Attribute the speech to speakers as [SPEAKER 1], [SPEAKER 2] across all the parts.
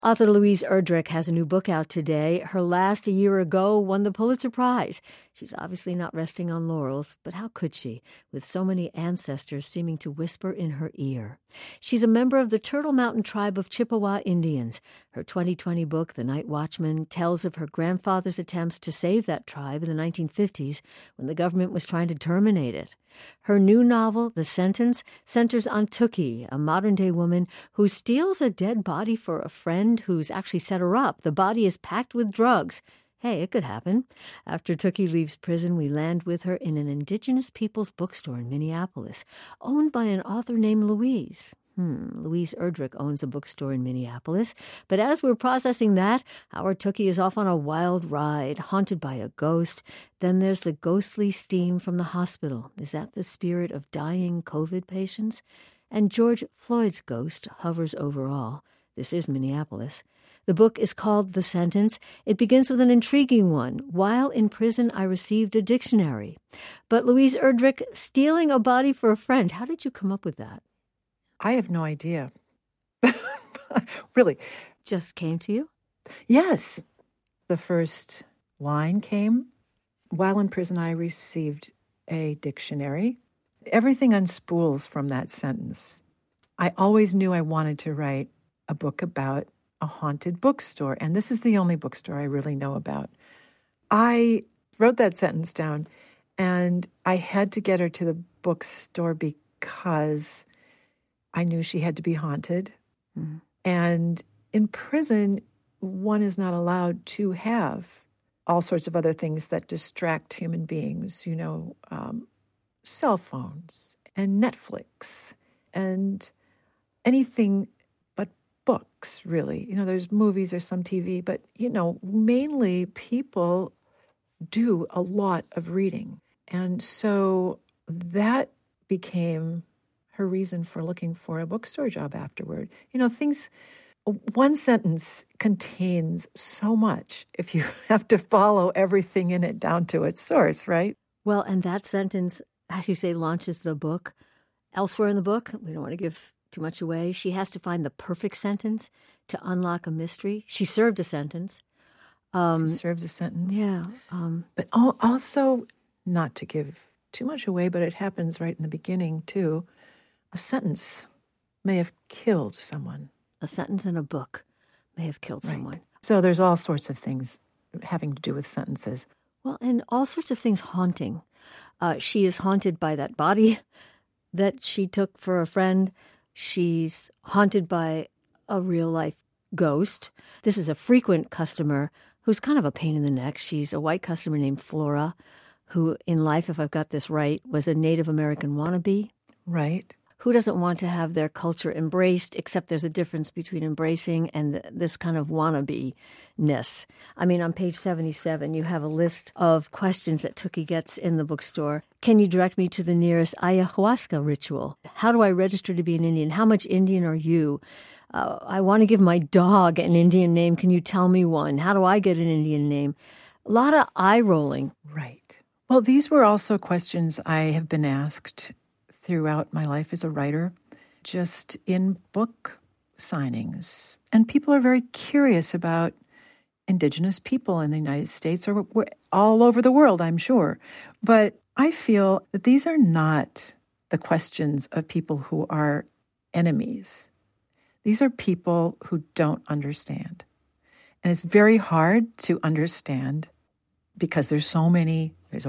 [SPEAKER 1] Author Louise Erdrich has a new book out today. Her last, a year ago, won the Pulitzer Prize. She's obviously not resting on laurels, but how could she, with so many ancestors seeming to whisper in her ear? She's a member of the Turtle Mountain tribe of Chippewa Indians. Her 2020 book, The Night Watchman, tells of her grandfather's attempts to save that tribe in the 1950s when the government was trying to terminate it. Her new novel, The Sentence, centers on Tookie, a modern-day woman who steals a dead body for a friend who's actually set her up. The body is packed with drugs. Hey, it could happen. After Tookie leaves prison, we land with her in an Indigenous Peoples bookstore in Minneapolis, owned by an author named Louise. Louise Erdrich owns a bookstore in Minneapolis. But as we're processing that, our Tookie is off on a wild ride, haunted by a ghost. Then there's the ghostly steam from the hospital. Is that the spirit of dying COVID patients? And George Floyd's ghost hovers over all. This is Minneapolis. The book is called The Sentence. It begins with an intriguing one. While in prison, I received a dictionary. But Louise Erdrich, stealing a body for a friend, how did you come up with that?
[SPEAKER 2] I have no idea. Really.
[SPEAKER 1] Just came to you?
[SPEAKER 2] Yes. The first line came. While in prison, I received a dictionary. Everything unspools from that sentence. I always knew I wanted to write a book about a haunted bookstore, and this is the only bookstore I really know about. I wrote that sentence down, and I had to get her to the bookstore because I knew she had to be haunted. Mm-hmm. And in prison, one is not allowed to have all sorts of other things that distract human beings, cell phones and Netflix and anything but books, really. There's movies, there's some TV, but, mainly people do a lot of reading. And so that became her reason for looking for a bookstore job afterward. One sentence contains so much if you have to follow everything in it down to its source, right?
[SPEAKER 1] Well, and that sentence, as you say, launches the book. Elsewhere in the book, we don't want to give too much away, she has to find the perfect sentence to unlock a mystery. She served a sentence.
[SPEAKER 2] She serves a sentence.
[SPEAKER 1] Yeah.
[SPEAKER 2] But also, not to give too much away, but it happens right in the beginning, too. A sentence may have killed someone.
[SPEAKER 1] A sentence in a book may have killed someone.
[SPEAKER 2] Right. So there's all sorts of things having to do with sentences.
[SPEAKER 1] Well, and all sorts of things haunting. She is haunted by that body that she took for a friend. She's haunted by a real-life ghost. This is a frequent customer who's kind of a pain in the neck. She's a white customer named Flora, who in life, if I've got this right, was a Native American wannabe.
[SPEAKER 2] Right.
[SPEAKER 1] Who doesn't want to have their culture embraced, except there's a difference between embracing and this kind of wannabe-ness. I mean, on page 77, you have a list of questions that Tookie gets in the bookstore. Can you direct me to the nearest ayahuasca ritual? How do I register to be an Indian? How much Indian are you? I want to give my dog an Indian name. Can you tell me one? How do I get an Indian name? A lot of eye-rolling.
[SPEAKER 2] Right. Well, these were also questions I have been asked throughout my life as a writer, just in book signings. And people are very curious about Indigenous people in the United States or all over the world, I'm sure. But I feel that these are not the questions of people who are enemies. These are people who don't understand. And it's very hard to understand because there's so many, there's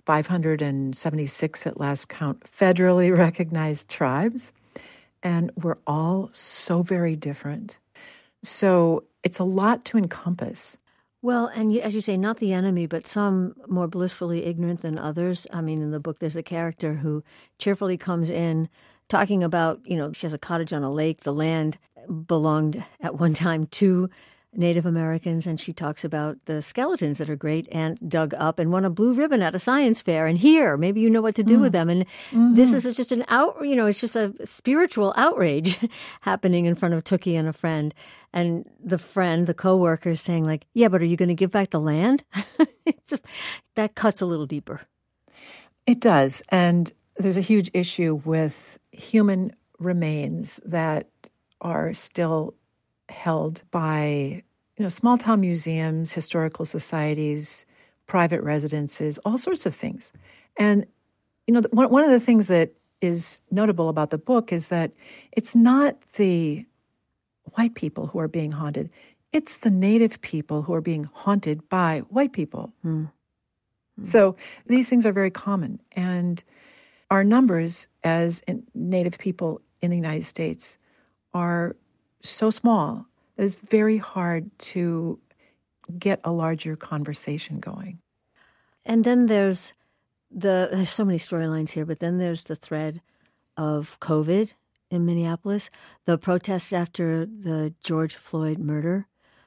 [SPEAKER 2] 576 at last count, federally recognized tribes, and we're all so very different. So it's a lot to encompass.
[SPEAKER 1] Well, and as you say, not the enemy, but some more blissfully ignorant than others. I mean, in the book, there's a character who cheerfully comes in talking about, she has a cottage on a lake. The land belonged at one time to Native Americans, and she talks about the skeletons that her great aunt dug up and won a blue ribbon at a science fair. And here, maybe you know what to do with them. And this is just it's just a spiritual outrage happening in front of Tookie and a friend. And the coworker is saying like, yeah, but are you going to give back the land? That cuts a little deeper.
[SPEAKER 2] It does. And there's a huge issue with human remains that are still held by, small town museums, historical societies, private residences, all sorts of things. And, one of the things that is notable about the book is that it's not the white people who are being haunted. It's the Native people who are being haunted by white people. So these things are very common. And our numbers as Native people in the United States are so small that it's very hard to get a larger conversation going.
[SPEAKER 1] And then there's so many storylines here, but then there's the thread of COVID in Minneapolis, the protests after the George Floyd murder.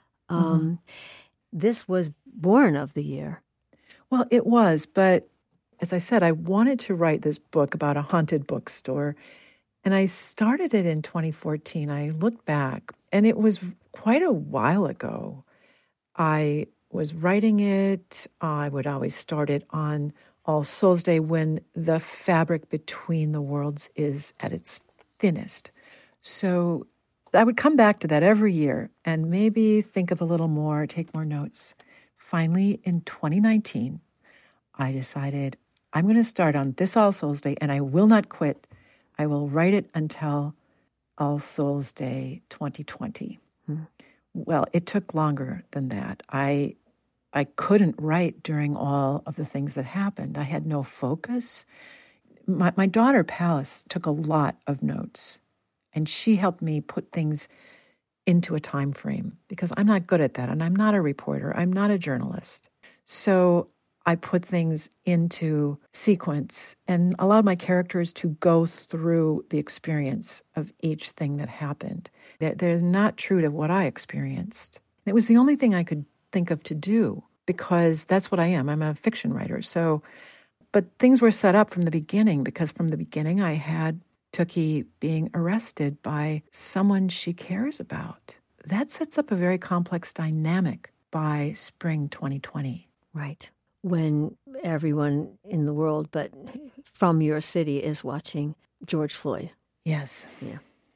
[SPEAKER 1] This was born of the year.
[SPEAKER 2] Well, it was, but as I said, I wanted to write this book about a haunted bookstore, and I started it in 2014. I looked back, and it was quite a while ago. I was writing it. I would always start it on All Souls Day when the fabric between the worlds is at its thinnest. So I would come back to that every year and maybe think of a little more, take more notes. Finally, in 2019, I decided I'm going to start on this All Souls Day and I will not quit. I will write it until All Souls Day 2020. Well, it took longer than that. I couldn't write during all of the things that happened. I had no focus. My daughter, Palace, took a lot of notes, and she helped me put things into a time frame because I'm not good at that, and I'm not a reporter. I'm not a journalist. So I put things into sequence and allowed my characters to go through the experience of each thing that happened. They're not true to what I experienced. It was the only thing I could think of to do because that's what I am. I'm a fiction writer. But things were set up from the beginning because from the beginning I had Tookie being arrested by someone she cares about. That sets up a very complex dynamic by spring 2020.
[SPEAKER 1] Right. When everyone in the world, but from your city, is watching George Floyd.
[SPEAKER 2] Yes.
[SPEAKER 1] Yeah.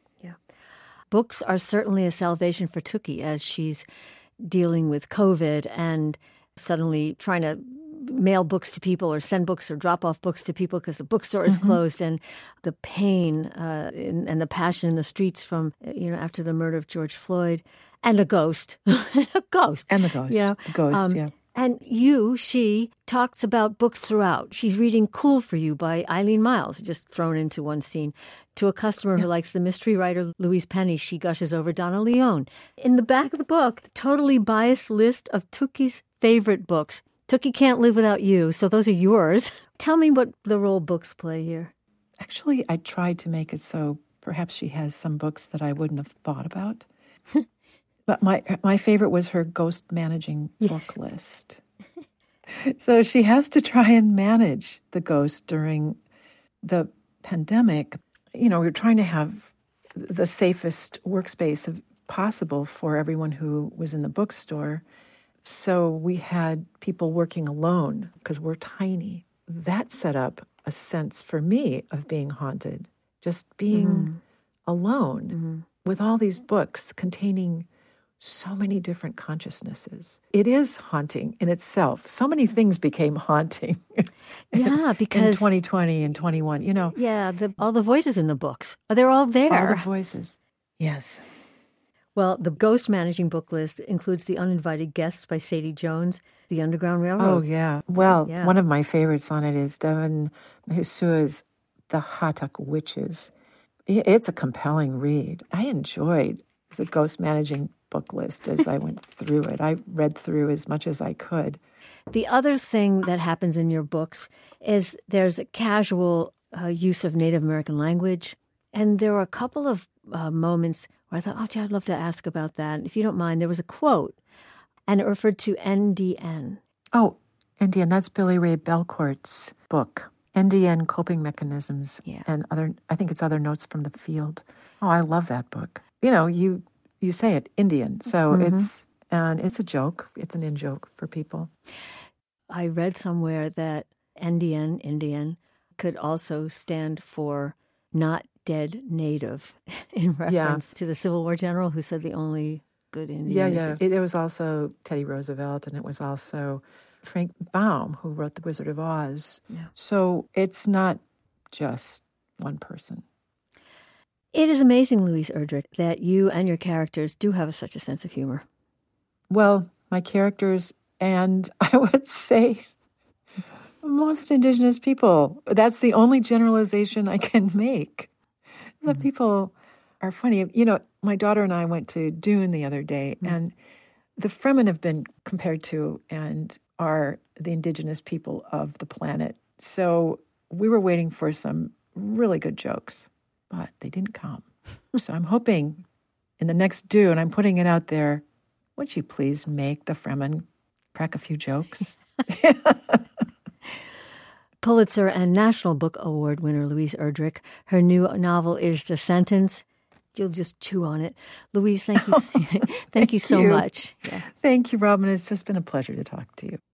[SPEAKER 1] Books are certainly a salvation for Tookie as she's dealing with COVID and suddenly trying to mail books to people or send books or drop off books to people because the bookstore is closed, and the pain and the passion in the streets from, after the murder of George Floyd, and a ghost.
[SPEAKER 2] And the ghost. The ghost, yeah.
[SPEAKER 1] And she talks about books throughout. She's reading Cool for You by Eileen Myles, just thrown into one scene. To a customer who likes the mystery writer Louise Penny, she gushes over Donna Leon. In the back of the book, the totally biased list of Tookie's favorite books. Tookie Can't Live Without You, so those are yours. Tell me what the role books play here.
[SPEAKER 2] Actually, I tried to make it so perhaps she has some books that I wouldn't have thought about. But my favorite was her ghost managing book list. So she has to try and manage the ghost during the pandemic. We were trying to have the safest workspace possible for everyone who was in the bookstore. So we had people working alone because we're tiny. That set up a sense for me of being haunted, just being alone with all these books containing so many different consciousnesses. It is haunting in itself. So many things became haunting.
[SPEAKER 1] Yeah, because
[SPEAKER 2] in 2020 and 21,
[SPEAKER 1] Yeah, all the voices in the books. They're all there.
[SPEAKER 2] All the voices. Yes.
[SPEAKER 1] Well, the Ghost Managing book list includes The Uninvited Guests by Sadie Jones, The Underground Railroad.
[SPEAKER 2] Oh, yeah. Well, one of my favorites on it is Devin Mahusua's The Hatuk Witches. It's a compelling read. I enjoyed the Ghost Managing book list as I went through it. I read through as much as I could.
[SPEAKER 1] The other thing that happens in your books is there's a casual use of Native American language. And there were a couple of moments where I thought, I'd love to ask about that. If you don't mind, there was a quote, and it referred to NDN.
[SPEAKER 2] Oh, NDN, that's Billy Ray Belcourt's book, NDN Coping Mechanisms, and other notes from the field. Oh, I love that book. You say it, Indian, so it's a joke. It's an in-joke for people.
[SPEAKER 1] I read somewhere that Indian, could also stand for not dead native in reference to the Civil War general who said the only good Indian.
[SPEAKER 2] Yeah. It was also Teddy Roosevelt, and it was also Frank Baum, who wrote The Wizard of Oz.
[SPEAKER 1] Yeah.
[SPEAKER 2] So it's not just one person.
[SPEAKER 1] It is amazing, Louise Erdrich, that you and your characters do have such a sense of humor.
[SPEAKER 2] Well, my characters, and I would say most Indigenous people, that's the only generalization I can make. That people are funny. You know, my daughter and I went to Dune the other day, and the Fremen have been compared to and are the indigenous people of the planet. So we were waiting for some really good jokes, but they didn't come. So I'm hoping in the next Dune, I'm putting it out there, would you please make the Fremen crack a few jokes?
[SPEAKER 1] Pulitzer and National Book Award winner Louise Erdrich. Her new novel is The Sentence. You'll just chew on it. Louise, thank you. Thank you so much.
[SPEAKER 2] Yeah. Thank you, Robin. It's just been a pleasure to talk to you.